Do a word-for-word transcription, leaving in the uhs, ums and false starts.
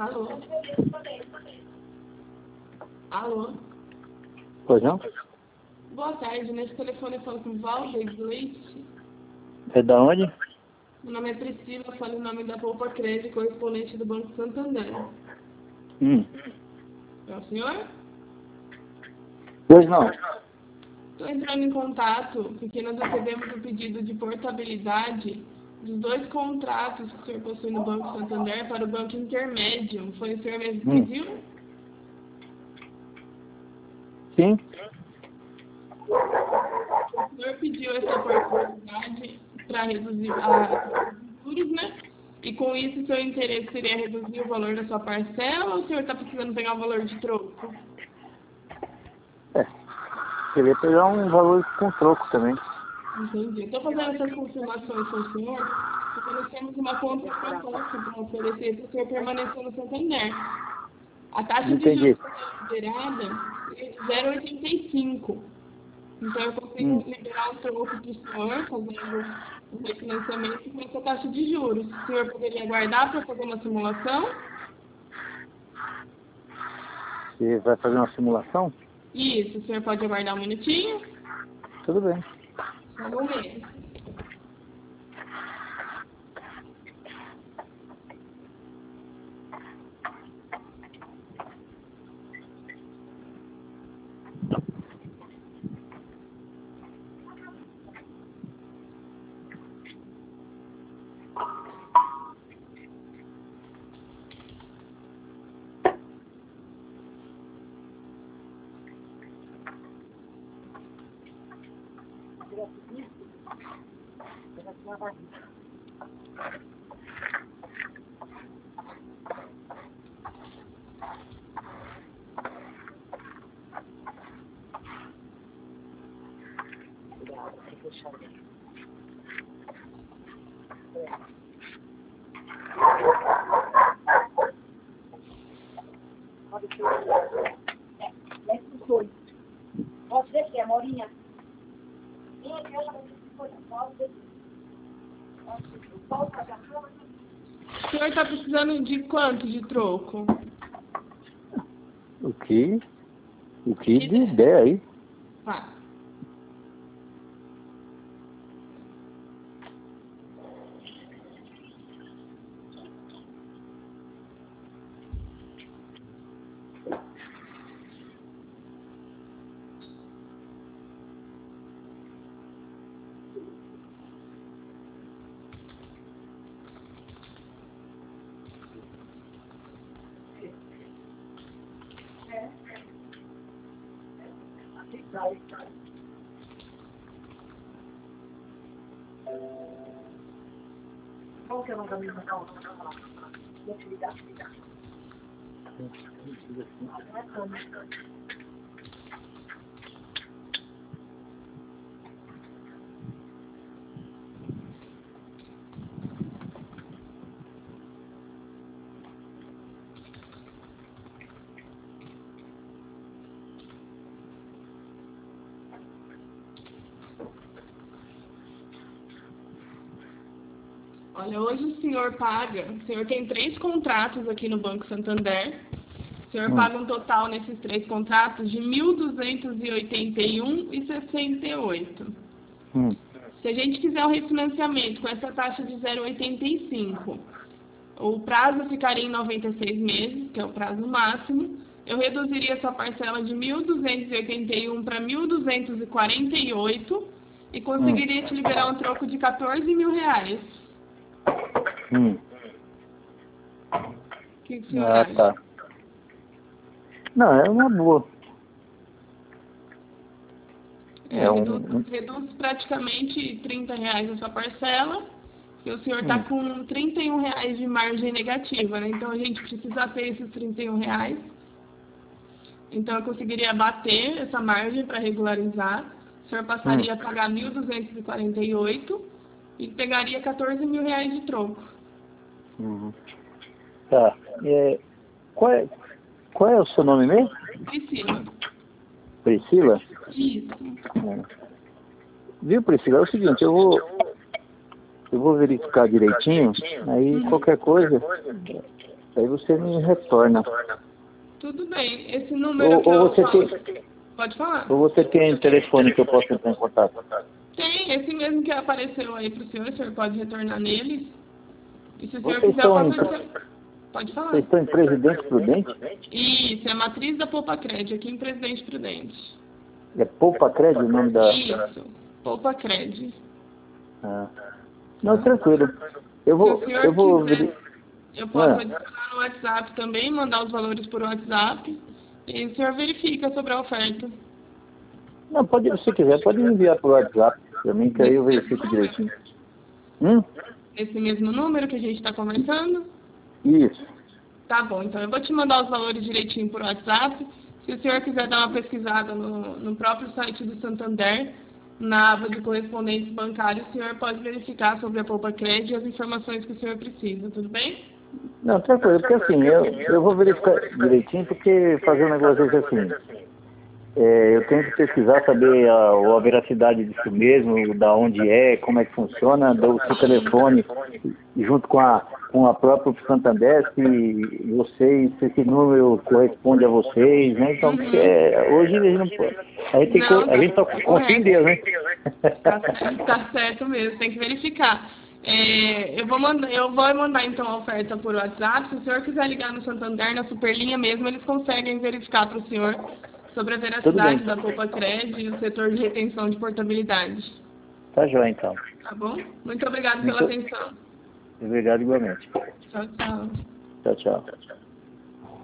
Alô? Alô? Pois não? Boa tarde, nesse telefone eu falo com Valdeir Leite. É da onde? Meu nome é Priscila, eu falo em nome da Poupa Crédito, correspondente do Banco Santander. Hum. É o senhor? Pois não. Estou entrando em contato porque nós recebemos o pedido de portabilidade dos dois contratos que o senhor possui no Banco Santander para o Banco Intermédio. Foi o senhor mesmo que Hum. pediu? Sim? O senhor pediu essa portabilidade para reduzir a juros, né? E com isso o seu interesse seria reduzir o valor da sua parcela ou o senhor está precisando pegar o valor de troco? É. Queria pegar um valor com troco também. Entendi. Estou fazendo essas confirmações com o senhor porque nós temos uma contraproposta para oferecer para o senhor permanecer no Santander. A taxa de Entendi. juros liberada é de zero vírgula oitenta e cinco. Então eu consigo Hum. liberar um troco para o senhor, fazendo um refinanciamento com essa taxa de juros. O senhor poderia aguardar para fazer uma simulação? Você vai fazer uma simulação? Isso, o senhor pode aguardar um minutinho? Tudo bem. Só um momento. Posso descer, Amorinha? Vem aqui, eu já vou descer. Posso descer? Posso pagar? O senhor está precisando de quanto de troco? O que? O que de ideia aí? Tá. Qual que é o nome da minha irmã? Vou te ligar, te ligar. Olha, hoje o senhor paga, o senhor tem três contratos aqui no Banco Santander. O senhor Hum. paga um total nesses três contratos de mil duzentos e oitenta e um reais e sessenta e oito centavos. Hum. Se a gente fizer o refinanciamento com essa taxa de zero vírgula oitenta e cinco, o prazo ficaria em noventa e seis meses, que é o prazo máximo. Eu reduziria essa parcela de mil duzentos e oitenta e um para mil duzentos e quarenta e oito e conseguiria te liberar um troco de quatorze mil reais. Hum. O que o senhor Ah, acha? tá. Não, é uma boa. É, É um... reduz, reduz praticamente trinta reais a sua parcela, e o senhor está Hum. com trinta e um reais de margem negativa, né? Então a gente precisa ter esses trinta e um reais. Então eu conseguiria bater essa margem para regularizar. O senhor passaria Hum. a pagar mil duzentos e quarenta e oito e pegaria quatorze mil reais de troco. Uhum. Tá. É, qual, é, qual é o seu nome mesmo? Priscila. Priscila? Isso. É. Viu, Priscila? É o seguinte, eu vou, eu vou verificar direitinho, aí Uhum. qualquer coisa Aí você me retorna. Tudo bem. Esse número Ou, que ou eu você falo... tem, Pode falar. ou você tem telefone que eu posso entrar em contato? Tem, esse mesmo que apareceu aí para o senhor, o senhor pode retornar nele. E se o senhor Vocês quiser, eu estão em, posso... Pode falar. vocês estão em Presidente Prudente? Isso, é a matriz da Poupa Cred, aqui em Presidente Prudente. É Poupa Cred o nome da... Isso, Poupa Cred. Ah. Não, tranquilo. Eu Se o vou... senhor Eu vou... quiser, eu posso Ah. adicionar no WhatsApp também, mandar os valores por WhatsApp. E o senhor verifica sobre a oferta. Não, pode, se você quiser, pode me enviar por WhatsApp para mim, que aí eu verifico direitinho. Hum? Esse mesmo número que a gente está conversando? Isso. Tá bom, então eu vou te mandar os valores direitinho por WhatsApp. Se o senhor quiser dar uma pesquisada no, no próprio site do Santander, na aba de correspondentes bancários, o senhor pode verificar sobre a Poupa Cred e as informações que o senhor precisa, tudo bem? Não, tranquilo, porque assim, eu, eu vou verificar direitinho, porque fazer um negócio desse assim, é, eu tenho que pesquisar, saber a, a veracidade disso mesmo, da onde é, como é que funciona, do seu telefone, junto com a, com a própria Santander, se vocês, se esse número corresponde a vocês, né? Então, porque hoje a gente não pode. A gente, tem, Não, a gente só confia em Deus, né? Tá certo, tá certo mesmo, tem que verificar. É, eu, vou mandar, eu vou mandar então a oferta por WhatsApp. Se o senhor quiser ligar no Santander, na Superlinha mesmo, eles conseguem verificar para o senhor sobre a veracidade da Poupa Cred e o setor de retenção de portabilidade. Tá joia, então. Tá bom? Muito obrigado Muito pela atenção. obrigado igualmente. Tchau, tchau. Tchau, tchau.